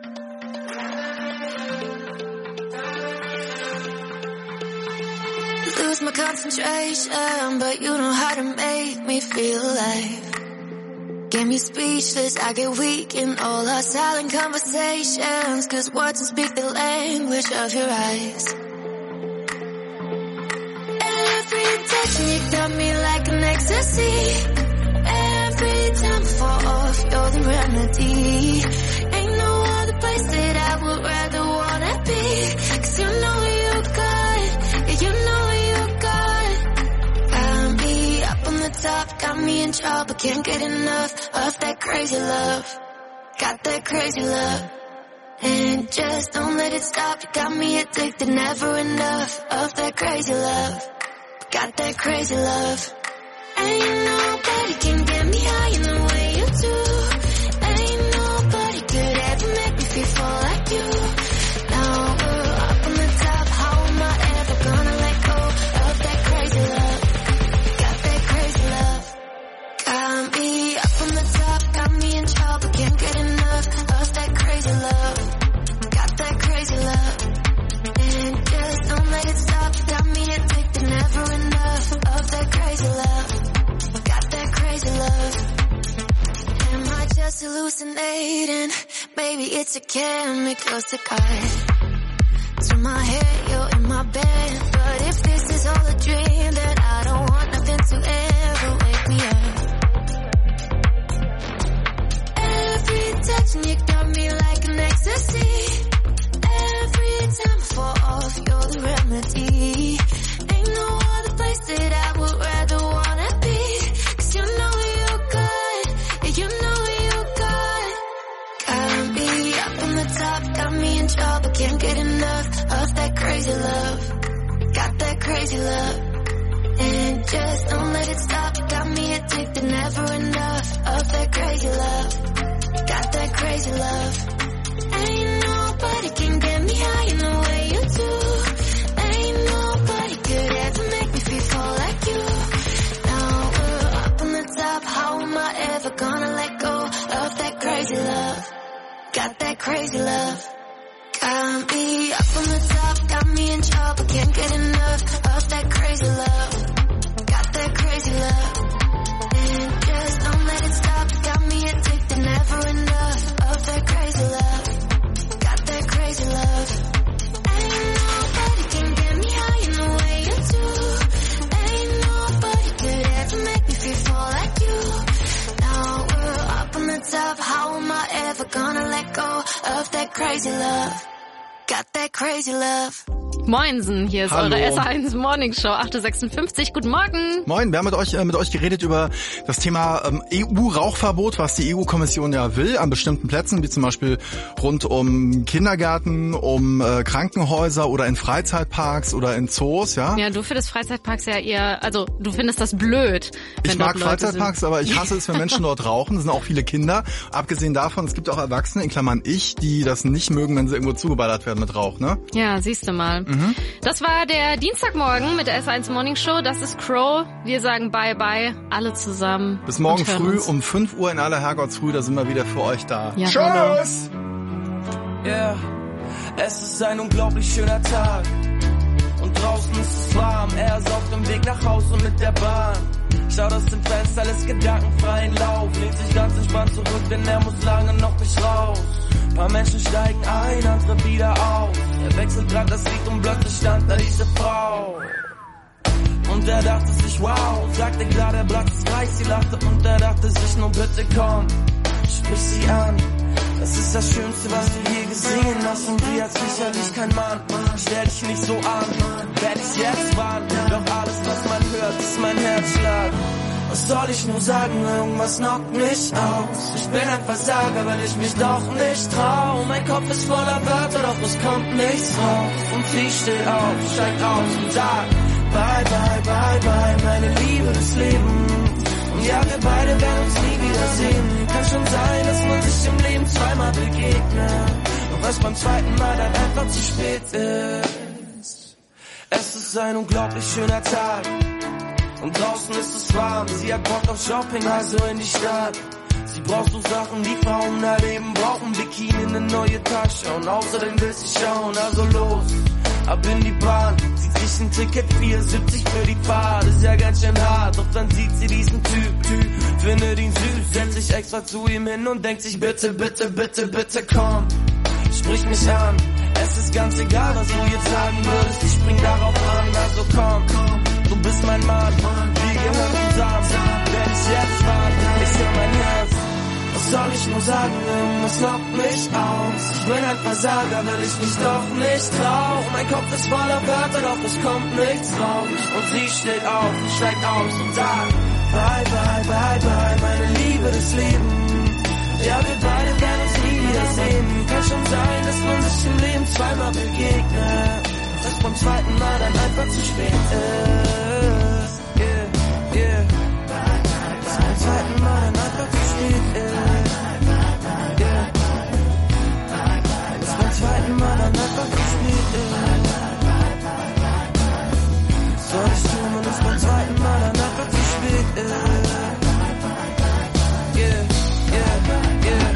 Lose my concentration, but you know how to make me feel alive. Get me speechless, I get weak in all our silent conversations, cause words don't speak the language of your eyes. Every touch you got me like an ecstasy. Every time I fall off, you're the remedy. Ain't no other place that I would rather wanna be, cause you know you got, you know you got, got me up on the top, got me in trouble, can't get enough of that crazy love, got that crazy love, and just don't let it stop, you got me addicted, never enough of that crazy love, got that crazy love, ain't nobody can get me high in the way you do, ain't nobody could ever make me feel fall like you, now we're up on the top, how am I ever gonna let go of that crazy love, got that crazy love, got me up on the top, got me in trouble, can't get enough of that crazy love, got that crazy love, and just don't let it stop, got me addicted, never enough of that crazy love, got that crazy love. Am I just hallucinating? Maybe it's a chemical cigar. To my head, you're in my bed, but if this is all a dream, then I don't want nothing to ever wake me up. Every touch you got me like an ecstasy. Every time I fall off, you're the remedy. Ain't no other place that I would rather wanna be, cause you know you got, you know you got, got me up on the top, got me in trouble, can't get enough of that crazy love, got that crazy love, and just don't let it stop, got me addicted, never enough of that crazy love, got that crazy love, ain't nobody can get me high in the way you do, ain't nobody could ever make me feel fall like you, now we're up on the top, how am I ever gonna let go of that crazy love, got that crazy love, got me up on the top, got me in trouble, can't get enough of that crazy love, crazy love. Got that crazy love. Moinsen, hier ist Hallo. eure S eins Morning Show, acht Uhr sechsundfünfzig. Guten Morgen. Moin, wir haben mit euch, äh, mit euch geredet über das Thema ähm, E U-Rauchverbot, was die E U-Kommission ja will, an bestimmten Plätzen, wie zum Beispiel rund um Kindergärten, um äh, Krankenhäuser oder in Freizeitparks oder in Zoos, ja? Ja, du findest Freizeitparks ja eher, also du findest das blöd. Wenn Ich mag dort Leute Freizeitparks, sind. aber ich hasse es, wenn Menschen dort rauchen. Es sind auch viele Kinder. Abgesehen davon, es gibt auch Erwachsene, in Klammern ich, die das nicht mögen, wenn sie irgendwo zugeballert werden mit Rauch, ne? Ja, siehst du mal. Mhm. Das war der Dienstagmorgen mit der S eins Morning Show. Das ist Crow. Wir sagen bye bye, alle zusammen. Bis morgen und hören früh uns. um fünf Uhr in aller Herrgottsfrüh, da sind wir wieder für euch da. Ja, Tschüss! Yeah, es ist ein unglaublich schöner Tag. Und draußen ist es warm, er ist auf dem Weg nach Hause mit der Bahn. Schaut aus dem Fenster, lässt gedankenfreien Lauf. Lehnt sich ganz entspannt zurück, denn er muss lange noch nicht raus. Ein paar Menschen steigen ein, andere wieder auf. Er wechselt grad das Lied und plötzlich stand da diese Frau. Und er dachte sich, wow, sagte klar, der Platz ist frei. Sie lachte und er dachte sich, nur bitte komm, sprich sie an. Das ist das Schönste, was du je gesehen hast. Und sie hat sicherlich kein Mann. Stell dich nicht so an, werd ich jetzt warnen. Doch alles, was man hört, ist mein Herzschlag. Was soll ich nur sagen, irgendwas knockt mich aus. Ich bin ein Versager, weil ich mich doch nicht trau. Mein Kopf ist voller Wörter, doch es kommt nichts raus. Und sie steht auf, steigt aus und sagt bye, bye, bye, bye, meine Liebe des Lebens. Und ja, wir beide werden uns nie wiedersehen. Kann schon sein, dass man sich im Leben zweimal begegnet. Doch was beim zweiten Mal dann einfach zu spät ist. Es ist ein unglaublich schöner Tag. Und draußen ist es warm, sie hat Bock auf Shopping, also in die Stadt. Sie braucht so Sachen, die Frauen erleben, brauchen Bikini, eine neue Tasche. Und außerdem will sie schauen, also los, ab in die Bahn. Zieht sich ein Ticket, vier siebzig für die Fahrt, ist ja ganz schön hart. Doch dann sieht sie diesen Typ, Typ, findet ihn süß, setzt sich extra zu ihm hin und denkt sich, bitte, bitte, bitte, bitte, komm, sprich mich an. Es ist ganz egal, was du jetzt sagen würdest, ich spring darauf an, also komm, komm. Du bist mein Mann, wir gehören zusammen. Wenn ich jetzt warte, ich hör mein Herz. Was soll ich nur sagen, irgendwas lockt mich aus. Ich bin ein Versager, weil ich mich doch nicht trau. Mein Kopf ist voller Wörter, doch es kommt nichts raus. Und sie steht auf, steigt aus und sagt bye, bye, bye, bye, meine Liebe des Lebens. Ja, wir beide werden uns nie wiedersehen. Kann schon sein, dass man sich im Leben zweimal begegnet. Dass beim zweiten Mal dann einfach zu spät ist. Yeah, yeah. Dass beim zweiten Mal dann einfach zu spät ist. Yeah. Dass beim zweiten Mal dann einfach zu spät ist. Soll ich tun, wenn es beim zweiten Mal dann einfach zu spät ist. Yeah, yeah, yeah.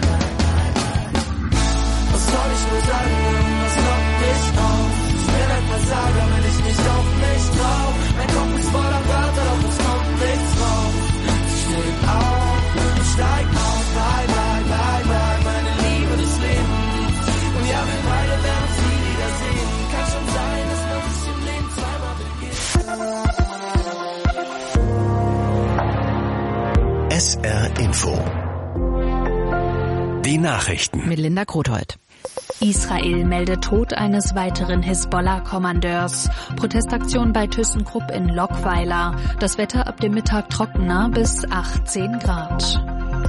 Was soll ich nur sagen, was lockt mich auf? Ich bin ein Versager, wenn ich mich doch nicht trau. Mein Kopf ist voller Wörter, doch es kommt nichts raus. Ich steht auf und steig auf. Bye, bye, bye, bye, meine Liebe des Lebens. Und ja, wir beide werden uns nie wiedersehen. Kann schon sein, dass man sich im Leben zweimal begegnet. S R Info. Die Nachrichten. Mit Linda Grothold. Israel meldet Tod eines weiteren Hisbollah-Kommandeurs. Protestaktion bei ThyssenKrupp in Lockweiler. Das Wetter ab dem Mittag trockener bis achtzehn Grad.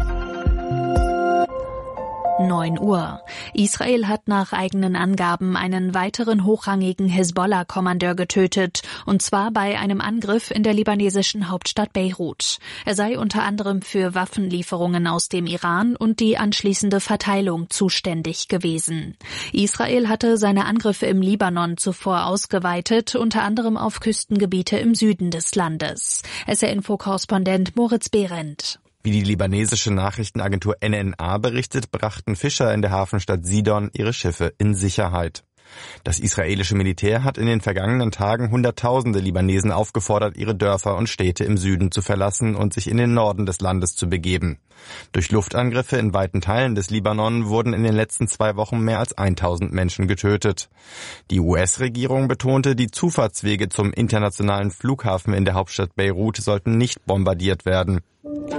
neun Uhr. Israel hat nach eigenen Angaben einen weiteren hochrangigen Hisbollah-Kommandeur getötet, und zwar bei einem Angriff in der libanesischen Hauptstadt Beirut. Er sei unter anderem für Waffenlieferungen aus dem Iran und die anschließende Verteilung zuständig gewesen. Israel hatte seine Angriffe im Libanon zuvor ausgeweitet, unter anderem auf Küstengebiete im Süden des Landes. S R-Info-Korrespondent Moritz Behrendt. Wie die libanesische Nachrichtenagentur N N A berichtet, brachten Fischer in der Hafenstadt Sidon ihre Schiffe in Sicherheit. Das israelische Militär hat in den vergangenen Tagen Hunderttausende Libanesen aufgefordert, ihre Dörfer und Städte im Süden zu verlassen und sich in den Norden des Landes zu begeben. Durch Luftangriffe in weiten Teilen des Libanon wurden in den letzten zwei Wochen mehr als tausend Menschen getötet. Die U S-Regierung betonte, die Zufahrtswege zum internationalen Flughafen in der Hauptstadt Beirut sollten nicht bombardiert werden.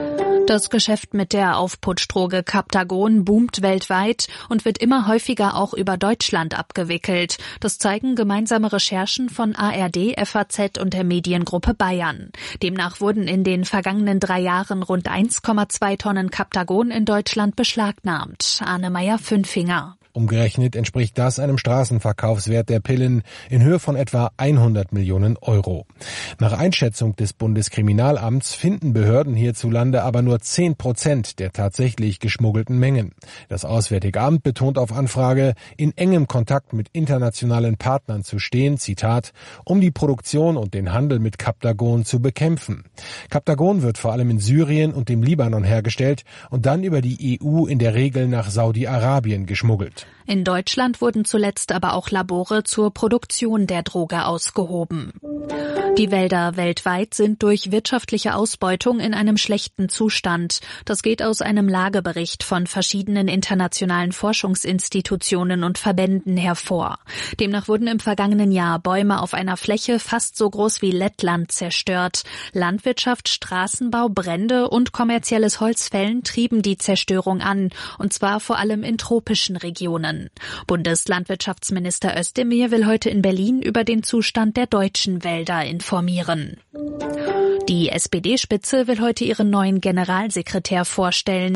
Das Geschäft mit der Aufputschdroge Captagon boomt weltweit und wird immer häufiger auch über Deutschland abgewickelt. Das zeigen gemeinsame Recherchen von A R D, F A Z und der Mediengruppe Bayern. Demnach wurden in den vergangenen drei Jahren rund eins Komma zwei Tonnen Captagon in Deutschland beschlagnahmt. Arne-Meyer-Fünfinger. Umgerechnet entspricht das einem Straßenverkaufswert der Pillen in Höhe von etwa hundert Millionen Euro. Nach Einschätzung des Bundeskriminalamts finden Behörden hierzulande aber nur zehn Prozent der tatsächlich geschmuggelten Mengen. Das Auswärtige Amt betont auf Anfrage, in engem Kontakt mit internationalen Partnern zu stehen, Zitat, um die Produktion und den Handel mit Captagon zu bekämpfen. Captagon wird vor allem in Syrien und dem Libanon hergestellt und dann über die E U in der Regel nach Saudi-Arabien geschmuggelt. In Deutschland wurden zuletzt aber auch Labore zur Produktion der Droge ausgehoben. Die Wälder weltweit sind durch wirtschaftliche Ausbeutung in einem schlechten Zustand. Das geht aus einem Lagebericht von verschiedenen internationalen Forschungsinstitutionen und Verbänden hervor. Demnach wurden im vergangenen Jahr Bäume auf einer Fläche fast so groß wie Lettland zerstört. Landwirtschaft, Straßenbau, Brände und kommerzielles Holzfällen trieben die Zerstörung an, und zwar vor allem in tropischen Regionen. Bundeslandwirtschaftsminister Özdemir will heute in Berlin über den Zustand der deutschen Wälder informieren. Die S P D-Spitze will heute ihren neuen Generalsekretär vorstellen.